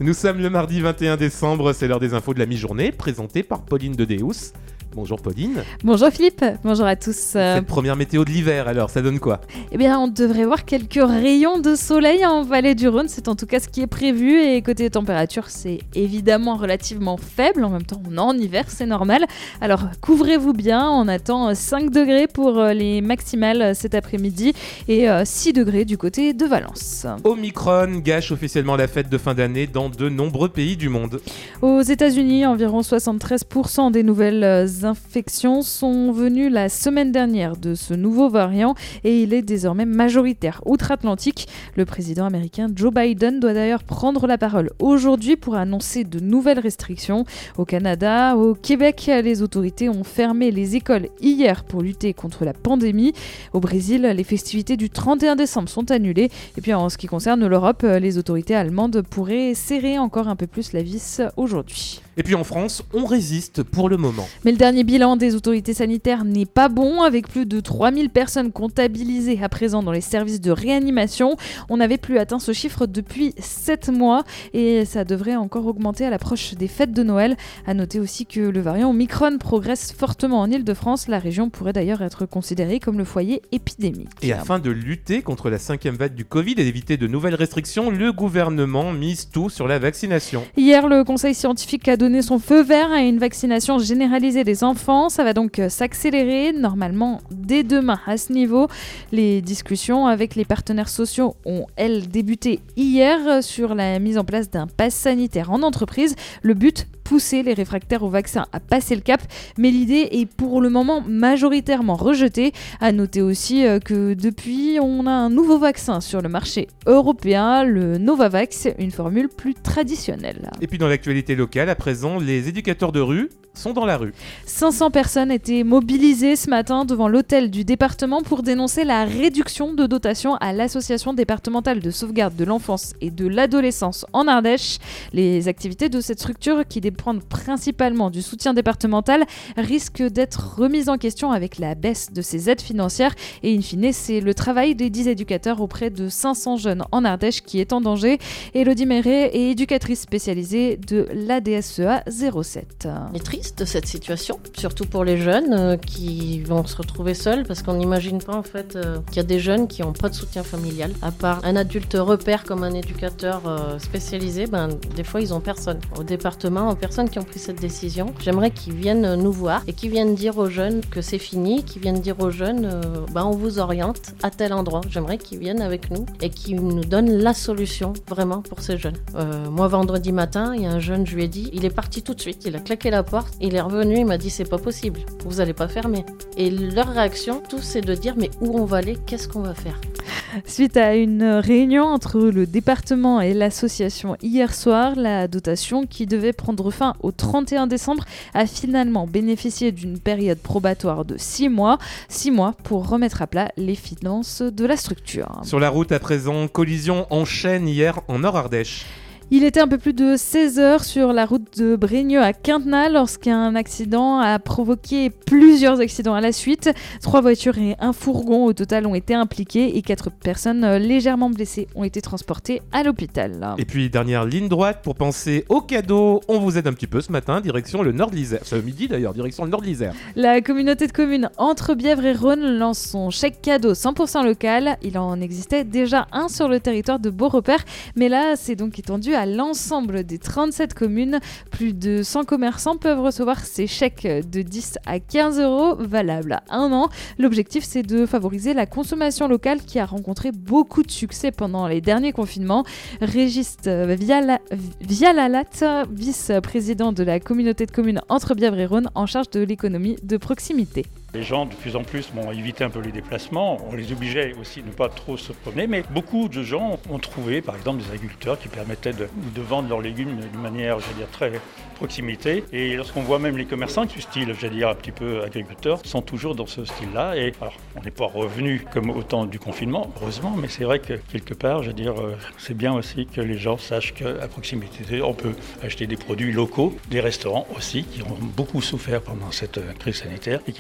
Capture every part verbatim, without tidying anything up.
Nous sommes le mardi vingt et un décembre, c'est l'heure des infos de la mi-journée, présentée par Pauline de Deus. Bonjour Pauline. Bonjour Philippe, bonjour à tous. Cette première météo de l'hiver alors, ça donne quoi ? Eh bien on devrait voir quelques rayons de soleil en vallée du Rhône, c'est en tout cas ce qui est prévu, et côté température c'est évidemment relativement faible, en même temps on est en hiver, c'est normal. Alors couvrez-vous bien, on attend cinq degrés pour les maximales cet après-midi et six degrés du côté de Valence. Omicron gâche officiellement la fête de fin d'année dans de nombreux pays du monde. Aux États-Unis, environ soixante-treize pour cent des nouvelles infections sont venues la semaine dernière de ce nouveau variant et il est désormais majoritaire outre-Atlantique. Le président américain Joe Biden doit d'ailleurs prendre la parole aujourd'hui pour annoncer de nouvelles restrictions. Au Canada, au Québec, les autorités ont fermé les écoles hier pour lutter contre la pandémie. Au Brésil, les festivités du trente et un décembre sont annulées. Et puis en ce qui concerne l'Europe, les autorités allemandes pourraient serrer encore un peu plus la vis aujourd'hui. Et puis en France, on résiste pour le moment. Mais le dernier bilan des autorités sanitaires n'est pas bon, avec plus de trois mille personnes comptabilisées à présent dans les services de réanimation. On n'avait plus atteint ce chiffre depuis sept mois et ça devrait encore augmenter à l'approche des fêtes de Noël. À noter aussi que le variant Omicron progresse fortement en Île-de-France. La région pourrait d'ailleurs être considérée comme le foyer épidémique. Et afin de lutter contre la cinquième vague du Covid et d'éviter de nouvelles restrictions, le gouvernement mise tout sur la vaccination. Hier, le conseil scientifique a donné son feu vert à une vaccination généralisée des enfants. Ça va donc s'accélérer normalement dès demain à ce niveau. Les discussions avec les partenaires sociaux ont, elles, débuté hier sur la mise en place d'un pass sanitaire en entreprise. Le but, pousser les réfractaires au vaccin à passer le cap, mais l'idée est pour le moment majoritairement rejetée. À noter aussi que depuis, on a un nouveau vaccin sur le marché européen, le Novavax, une formule plus traditionnelle. Et puis dans l'actualité locale, à présent, les éducateurs de rue sont dans la rue. cinq cents personnes étaient mobilisées ce matin devant l'hôtel du département pour dénoncer la réduction de dotation à l'association départementale de sauvegarde de l'enfance et de l'adolescence en Ardèche. Les activités de cette structure, qui dépendent principalement du soutien départemental, risquent d'être remises en question avec la baisse de ces aides financières. Et in fine, c'est le travail des dix éducateurs auprès de cinq cents jeunes en Ardèche qui est en danger. Élodie Méret est éducatrice spécialisée de l'A D S E A zéro sept. C'est triste de cette situation, surtout pour les jeunes euh, qui vont se retrouver seuls, parce qu'on n'imagine pas en fait euh, qu'il y a des jeunes qui n'ont pas de soutien familial. À part un adulte repère comme un éducateur euh, spécialisé, ben, des fois ils n'ont personne. Au département, aux personnes qui ont pris cette décision, j'aimerais qu'ils viennent nous voir et qu'ils viennent dire aux jeunes que c'est fini, qu'ils viennent dire aux jeunes euh, ben, on vous oriente à tel endroit. J'aimerais qu'ils viennent avec nous et qu'ils nous donnent la solution vraiment pour ces jeunes. Euh, moi vendredi matin, il y a un jeune, je lui ai dit, il est parti tout de suite, il a claqué la porte. Il est revenu, il m'a dit c'est pas possible, vous allez pas fermer. Et leur réaction, tout c'est de dire mais où on va aller, qu'est-ce qu'on va faire ? Suite à une réunion entre le département et l'association hier soir, la dotation qui devait prendre fin au trente et un décembre a finalement bénéficié d'une période probatoire de six mois. six mois pour remettre à plat les finances de la structure. Sur la route à présent, collision en chaîne hier en Nord-Ardèche. Il était un peu plus de seize heures sur la route de Brignoud à Quintenal lorsqu'un accident a provoqué plusieurs accidents à la suite. Trois voitures et un fourgon au total ont été impliqués et quatre personnes légèrement blessées ont été transportées à l'hôpital. Et puis dernière ligne droite pour penser aux cadeaux. On vous aide un petit peu ce matin, direction le Nord de l'Isère. C'est midi d'ailleurs, direction le Nord de l'Isère. La communauté de communes Entre-Bièvre et Rhône lance son chèque cadeau cent pour cent local. Il en existait déjà un sur le territoire de Beaurepaire, mais là c'est donc étendu à l'ensemble des trente-sept communes. Plus de cent commerçants peuvent recevoir ces chèques de dix à quinze euros valables à un an. L'objectif, c'est de favoriser la consommation locale qui a rencontré beaucoup de succès pendant les derniers confinements. Régis Viala, Vialalat, vice-président de la communauté de communes Entre-Bièvre et Rhône en charge de l'économie de proximité. Les gens, de plus en plus, vont éviter un peu les déplacements. On les obligeait aussi de ne pas trop se promener. Mais beaucoup de gens ont trouvé, par exemple, des agriculteurs qui permettaient de, de vendre leurs légumes d'une manière, je veux dire, très proximité. Et lorsqu'on voit même les commerçants du style, je veux dire, un petit peu agriculteurs, sont toujours dans ce style-là. Et alors, on n'est pas revenu comme au temps du confinement, heureusement. Mais c'est vrai que, quelque part, je veux dire, c'est bien aussi que les gens sachent qu'à proximité, on peut acheter des produits locaux. Des restaurants aussi, qui ont beaucoup souffert pendant cette crise sanitaire et qui permettent de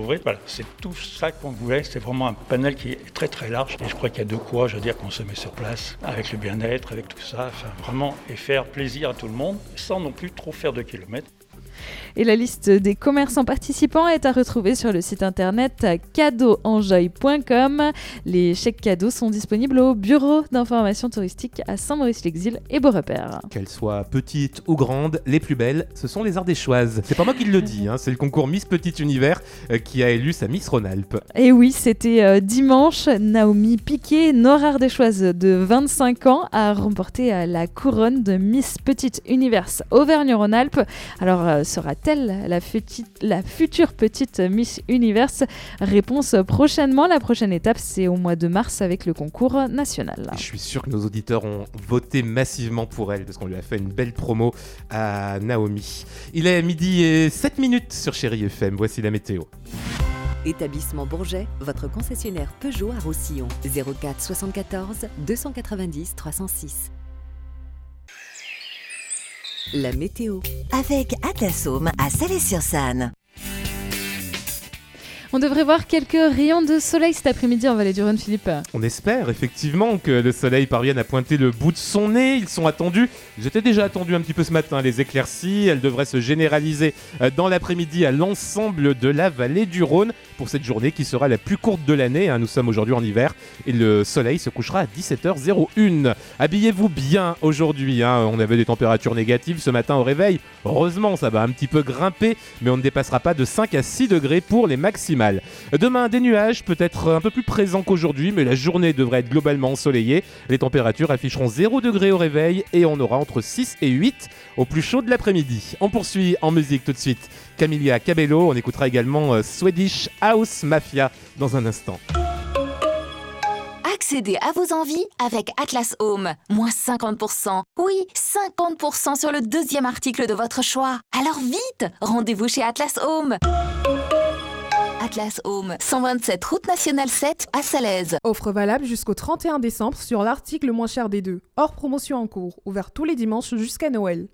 ouvrir. Voilà, c'est tout ça qu'on voulait. C'est vraiment un panel qui est très très large. Et je crois qu'il y a de quoi, je veux dire, consommer sur place, avec le bien-être, avec tout ça. Enfin, vraiment, et faire plaisir à tout le monde, sans non plus trop faire de kilomètres. Et la liste des commerçants participants est à retrouver sur le site internet cadeaux enjoy point com. Les chèques cadeaux sont disponibles au bureau d'information touristique à Saint-Maurice-l'Exil et Beaurepaire. Qu'elles soient petites ou grandes, les plus belles, ce sont les Ardéchoises. C'est pas moi qui le dis, hein, c'est le concours Miss Petit Univers euh, qui a élu sa Miss Rhône-Alpes. Et oui, c'était euh, dimanche. Naomi Piquet, nord-ardéchoise de vingt-cinq ans, a remporté euh, la couronne de Miss Petite Univers Auvergne-Rhône-Alpes. Alors, euh, sera-t-elle la, futi- la future petite Miss Univers ? Réponse prochainement. La prochaine étape, c'est au mois de mars avec le concours national. Et je suis sûr que nos auditeurs ont voté massivement pour elle parce qu'on lui a fait une belle promo à Naomi. Il est midi et sept minutes sur Chérie F M. Voici la météo. Établissement Bourget, votre concessionnaire Peugeot à Roussillon. zéro quatre soixante-quatorze deux cent quatre-vingt-dix trois cent six. La météo avec Atlas Home à Salé-sur-Sanne. On devrait voir quelques rayons de soleil cet après-midi en Vallée du Rhône, Philippe. On espère effectivement que le soleil parvienne à pointer le bout de son nez. Ils sont attendus. J'étais déjà attendu un petit peu ce matin, les éclaircies. Elles devraient se généraliser dans l'après-midi à l'ensemble de la Vallée du Rhône pour cette journée qui sera la plus courte de l'année. Nous sommes aujourd'hui en hiver et le soleil se couchera à dix-sept heures zéro un. Habillez-vous bien aujourd'hui. Hein. On avait des températures négatives ce matin au réveil. Heureusement, ça va un petit peu grimper, mais on ne dépassera pas de cinq à six degrés pour les maximales. Demain, des nuages, peut-être un peu plus présents qu'aujourd'hui, mais la journée devrait être globalement ensoleillée. Les températures afficheront zéro degré au réveil et on aura entre six et huit au plus chaud de l'après-midi. On poursuit en musique tout de suite. Camila Cabello, on écoutera également euh, Swedish House Mafia dans un instant. Accédez à vos envies avec Atlas Home. Moins cinquante pour cent. Oui, cinquante pour cent sur le deuxième article de votre choix. Alors vite, rendez-vous chez Atlas Home. Atlas Home, cent vingt-sept route nationale sept à Salaise. Offre valable jusqu'au trente et un décembre sur l'article le moins cher des deux. Hors promotion en cours, ouvert tous les dimanches jusqu'à Noël.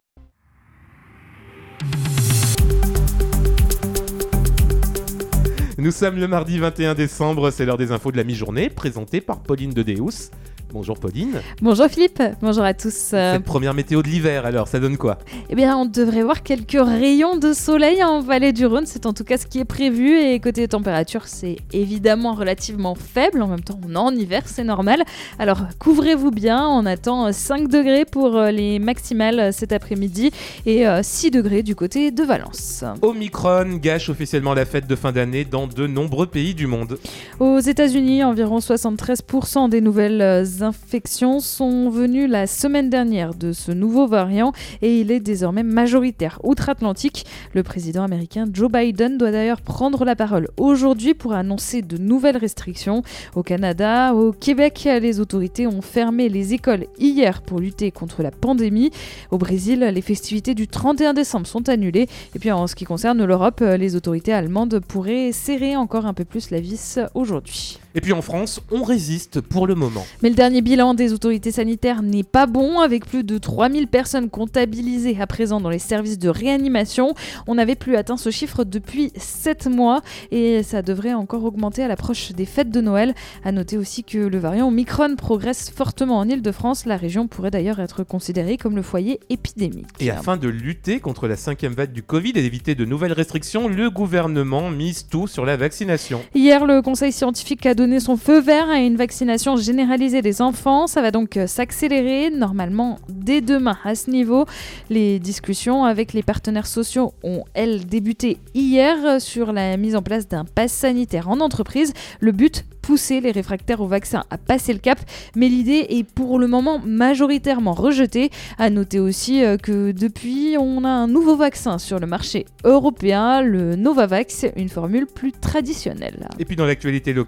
Nous sommes le mardi vingt et un décembre, c'est l'heure des infos de la mi-journée, présentée par Pauline de Deus. Bonjour Pauline. Bonjour Philippe, bonjour à tous. Cette première météo de l'hiver alors, ça donne quoi ? Eh bien, on devrait voir quelques rayons de soleil en Vallée du Rhône, c'est en tout cas ce qui est prévu. Et côté température, c'est évidemment relativement faible. En même temps, on est en hiver, c'est normal. Alors, couvrez-vous bien, on attend cinq degrés pour les maximales cet après-midi et six degrés du côté de Valence. Omicron gâche officiellement la fête de fin d'année dans de nombreux pays du monde. Aux États-Unis, environ soixante-treize pour cent des nouvelles infections sont venues la semaine dernière de ce nouveau variant et il est désormais majoritaire outre-Atlantique. Le président américain Joe Biden doit d'ailleurs prendre la parole aujourd'hui pour annoncer de nouvelles restrictions. Au Canada, au Québec, les autorités ont fermé les écoles hier pour lutter contre la pandémie. Au Brésil, les festivités du trente et un décembre sont annulées. Et puis en ce qui concerne l'Europe, les autorités allemandes pourraient serrer encore un peu plus la vis aujourd'hui. Et puis en France, on résiste pour le moment. Mais le dernier bilan des autorités sanitaires n'est pas bon, avec plus de trois mille personnes comptabilisées à présent dans les services de réanimation. On n'avait plus atteint ce chiffre depuis sept mois et ça devrait encore augmenter à l'approche des fêtes de Noël. À noter aussi que le variant Omicron progresse fortement en Ile-de-France. La région pourrait d'ailleurs être considérée comme le foyer épidémique. Et afin de lutter contre la cinquième vague du Covid et d'éviter de nouvelles restrictions, le gouvernement mise tout sur la vaccination. Hier, le conseil scientifique a donné son feu vert à une vaccination généralisée des enfants. Ça va donc s'accélérer normalement dès demain à ce niveau. Les discussions avec les partenaires sociaux ont, elles, débuté hier sur la mise en place d'un pass sanitaire en entreprise. Le but, pousser les réfractaires au vaccin à passer le cap, mais l'idée est pour le moment majoritairement rejetée. À noter aussi que depuis, on a un nouveau vaccin sur le marché européen, le Novavax, une formule plus traditionnelle. Et puis dans l'actualité locale, à présent,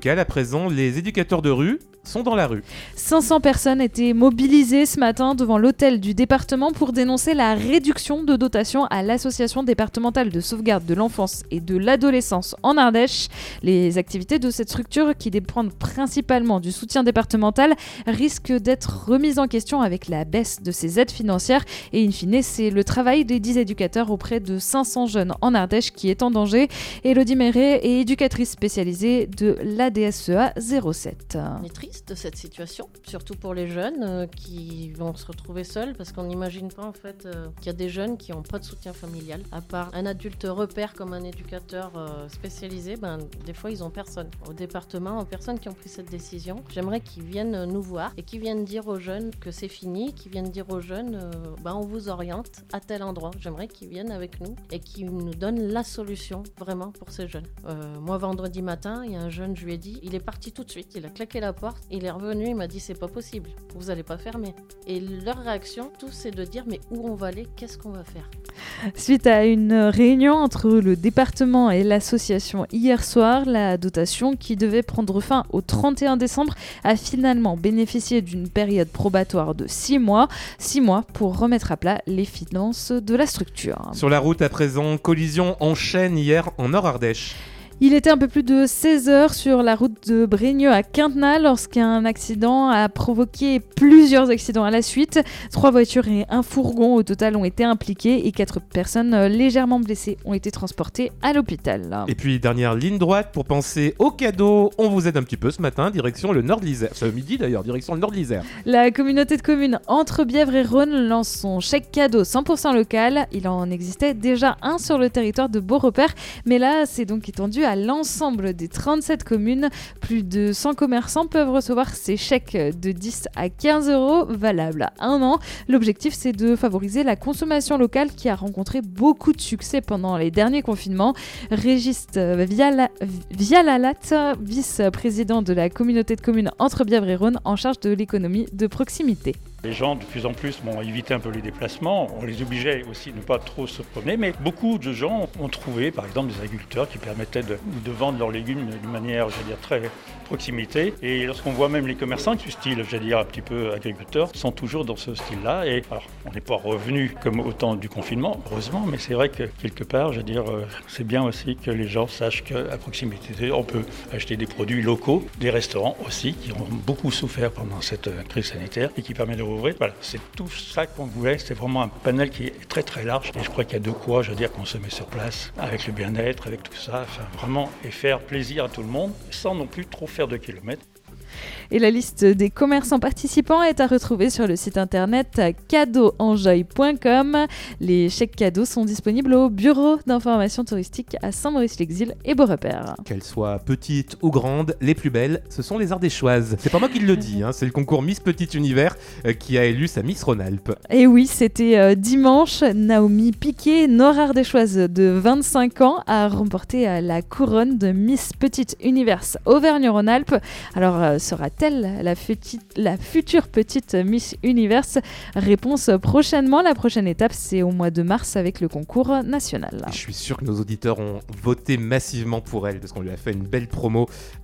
présent, les éducateurs de rue sont dans la rue. cinq cents personnes étaient mobilisées ce matin devant l'hôtel du département pour dénoncer la réduction de dotation à l'association départementale de sauvegarde de l'enfance et de l'adolescence en Ardèche. Les activités de cette structure, qui dépendent principalement du soutien départemental, risquent d'être remises en question avec la baisse de ces aides financières. Et in fine, c'est le travail des dix éducateurs auprès de cinq cents jeunes en Ardèche qui est en danger. Élodie Méret est éducatrice spécialisée de l'A D S E A zéro sept. On est triste de cette situation, surtout pour les jeunes euh, qui vont se retrouver seuls, parce qu'on n'imagine pas en fait euh, qu'il y a des jeunes qui n'ont pas de soutien familial. À part un adulte repère comme un éducateur euh, spécialisé, ben, des fois ils n'ont personne. Au département, aux personnes qui ont pris cette décision, j'aimerais qu'ils viennent nous voir et qu'ils viennent dire aux jeunes que c'est fini, qu'ils viennent dire aux jeunes euh, ben, on vous oriente à tel endroit. J'aimerais qu'ils viennent avec nous et qu'ils nous donnent la solution vraiment pour ces jeunes. Euh, moi vendredi matin, il y a un jeune, je lui ai dit, il est parti tout de suite, il a claqué la porte. Il est revenu, il m'a dit c'est pas possible, vous allez pas fermer. Et leur réaction, tout c'est de dire mais où on va aller, qu'est-ce qu'on va faire? Suite à une réunion entre le département et l'association hier soir, la dotation qui devait prendre fin au trente et un décembre a finalement bénéficié d'une période probatoire de six mois. six mois pour remettre à plat les finances de la structure. Sur la route à présent, collision en chaîne hier en Nord-Ardèche. Il était un peu plus de seize heures sur la route de Brigneux à Quintenat lorsqu'un accident a provoqué plusieurs accidents à la suite. Trois voitures et un fourgon au total ont été impliqués et quatre personnes légèrement blessées ont été transportées à l'hôpital. Et puis dernière ligne droite pour penser aux cadeaux. On vous aide un petit peu ce matin, direction le Nord de l'Isère. Ce midi d'ailleurs, direction le Nord de l'Isère. La communauté de communes Entre-Bièvre et Rhône lance son chèque cadeau cent pour cent local. Il en existait déjà un sur le territoire de Beaurepaire, mais là c'est donc étendu à à l'ensemble des trente-sept communes. Plus de cent commerçants peuvent recevoir ces chèques de dix à quinze euros valables à un an. L'objectif, c'est de favoriser la consommation locale qui a rencontré beaucoup de succès pendant les derniers confinements. Régis Viala- Vialalat, vice-président de la communauté de communes Entre-Bièvre et Rhône en charge de l'économie de proximité. Les gens, de plus en plus, bon, évitaient un peu les déplacements. On les obligeait aussi de ne pas trop se promener. Mais beaucoup de gens ont trouvé, par exemple, des agriculteurs qui permettaient de, de vendre leurs légumes d'une manière, je veux dire, très proximité. Et lorsqu'on voit même les commerçants du style, je veux dire, un petit peu agriculteurs, sont toujours dans ce style-là. Et alors, on n'est pas revenu comme au temps du confinement, heureusement, mais c'est vrai que quelque part, je veux dire, c'est bien aussi que les gens sachent qu'à proximité, on peut acheter des produits locaux, des restaurants aussi, qui ont beaucoup souffert pendant cette crise sanitaire et qui permettent de Voilà, c'est tout ça qu'on voulait, c'est vraiment un panel qui est très très large et je crois qu'il y a de quoi, je veux dire, consommer sur place, avec le bien-être, avec tout ça, enfin vraiment, et faire plaisir à tout le monde, sans non plus trop faire de kilomètres. Et la liste des commerçants participants est à retrouver sur le site internet cadeaux enjoy point com. Les chèques cadeaux sont disponibles au bureau d'information touristique à Saint-Maurice-l'Exil et Beaurepaire. Qu'elles soient petites ou grandes, les plus belles, ce sont les Ardéchoises. C'est pas moi qui le dis, hein, c'est le concours Miss Petit Univers euh, qui a élu sa Miss Rhône-Alpes. Et oui, c'était euh, dimanche. Naomi Piquet, nord-ardéchoise de vingt-cinq ans, a remporté euh, la couronne de Miss Petit Univers Auvergne-Rhône-Alpes. Alors, euh, sera-t-elle la, futi- la future petite Miss Univers? Réponse prochainement. La prochaine étape, c'est au mois de mars avec le concours national. Et je suis sûr que nos auditeurs ont voté massivement pour elle parce qu'on lui a fait une belle promo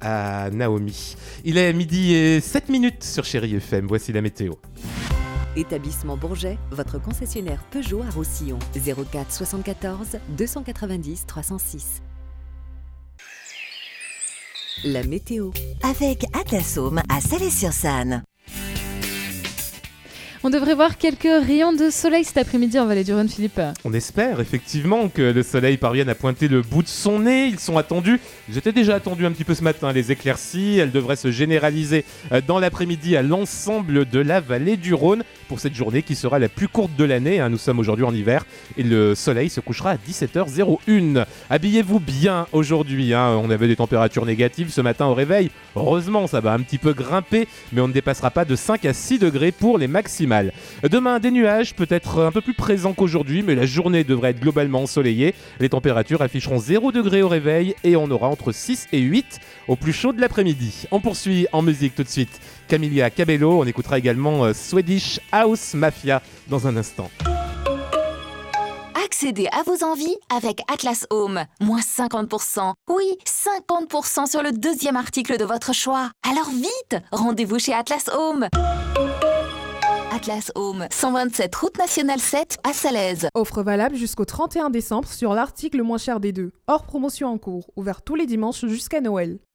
à Naomi. Il est midi et sept minutes sur Chérie F M. Voici la météo. Établissement Bourget, votre concessionnaire Peugeot à Roussillon. zéro quatre soixante-quatorze deux cent quatre-vingt-dix trois cent six. La météo. Avec Atlas Home à Salé-sur-Sanne. On devrait voir quelques rayons de soleil cet après-midi en Vallée du Rhône, Philippe. On espère effectivement que le soleil parvienne à pointer le bout de son nez. Ils sont attendus. Ils étaient déjà attendus un petit peu ce matin, les éclaircies. Elles devraient se généraliser dans l'après-midi à l'ensemble de la Vallée du Rhône pour cette journée qui sera la plus courte de l'année. Nous sommes aujourd'hui en hiver et le soleil se couchera à dix-sept heures zéro un. Habillez-vous bien aujourd'hui. Hein. On avait des températures négatives ce matin au réveil. Heureusement, ça va un petit peu grimper, mais on ne dépassera pas de cinq à six degrés pour les maximales. Demain, des nuages, peut-être un peu plus présents qu'aujourd'hui, mais la journée devrait être globalement ensoleillée. Les températures afficheront zéro degré au réveil et on aura entre six et huit au plus chaud de l'après-midi. On poursuit en musique tout de suite. Camila Cabello, on écoutera également Swedish House Mafia dans un instant. Accédez à vos envies avec Atlas Home. Moins cinquante pour cent. Oui, cinquante pour cent sur le deuxième article de votre choix. Alors vite, rendez-vous chez Atlas Home. Atlas Home, cent vingt-sept route nationale sept à Salaise. Offre valable jusqu'au trente et un décembre sur l'article le moins cher des deux. Hors promotion en cours, ouvert tous les dimanches jusqu'à Noël.